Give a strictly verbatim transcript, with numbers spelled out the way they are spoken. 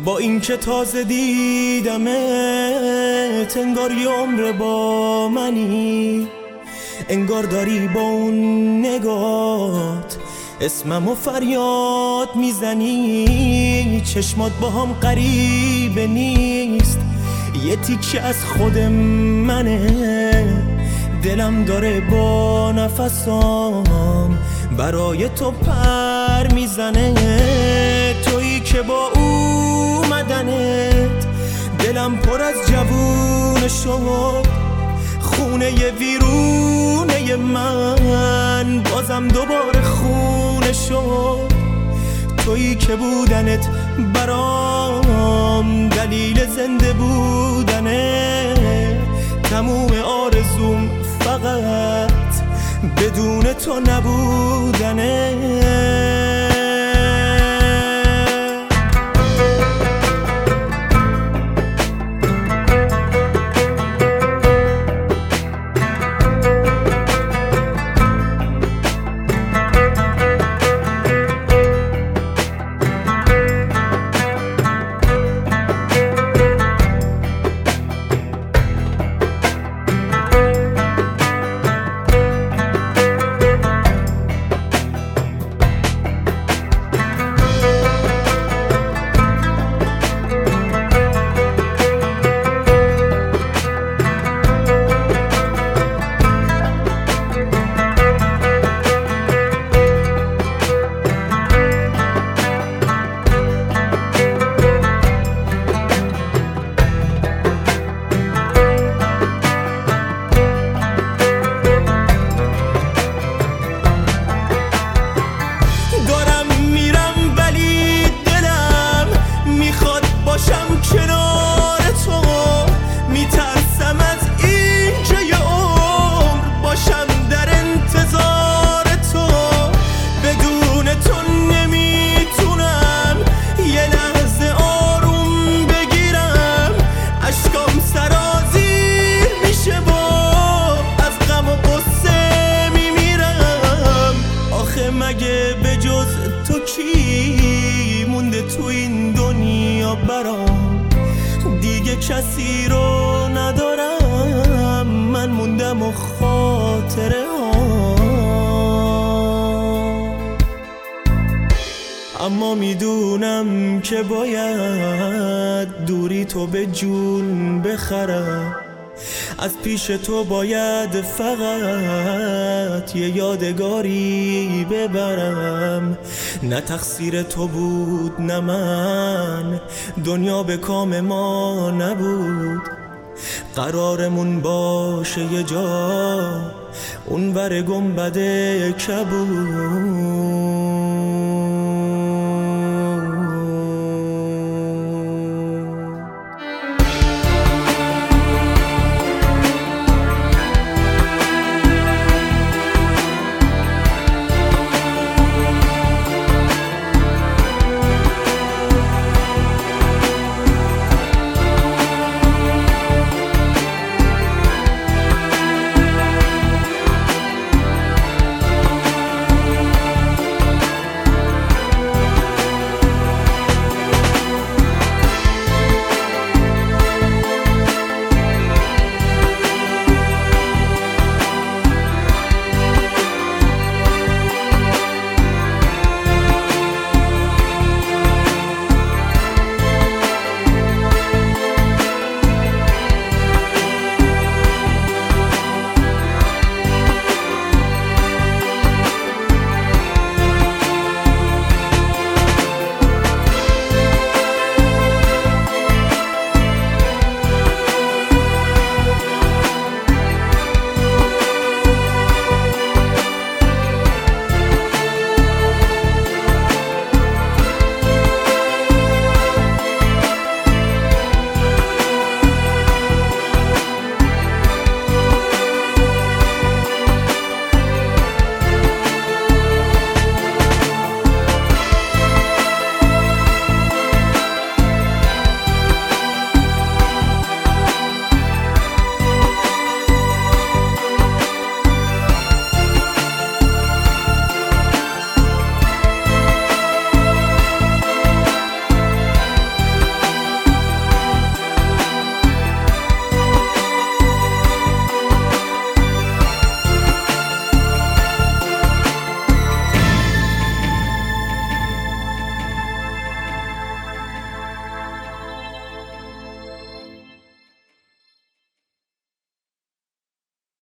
با این که تازه دیدمت انگار یه عمر با منی، انگار داری با اون نگات اسممو فریاد میزنی. چشمات با هم غریبه نیست، یه تیکه از خود منه. دلم داره با نفسام برای تو پر میزنه. تویی که با اومدنت دلم پر از جوونه شد، خونه ی ویرونه من بازم دوباره خونه شد. تویی که بودنت برام دلیل زنده بودنه. تموم آرزوم فقط بدون تو نبودنه. مگه به جز تو کی مونده تو این دنیا برام؟ دیگه کسی رو ندارم، من موندم و خاطره ها. اما میدونم که باید دوری تو به جون بخرم. از پیش تو باید فقط یه یادگاری ببرم. نه تقصیر تو بود نه من، دنیا به کام ما نبود. قرارمون باشه یه جا اونور گنبد کبود.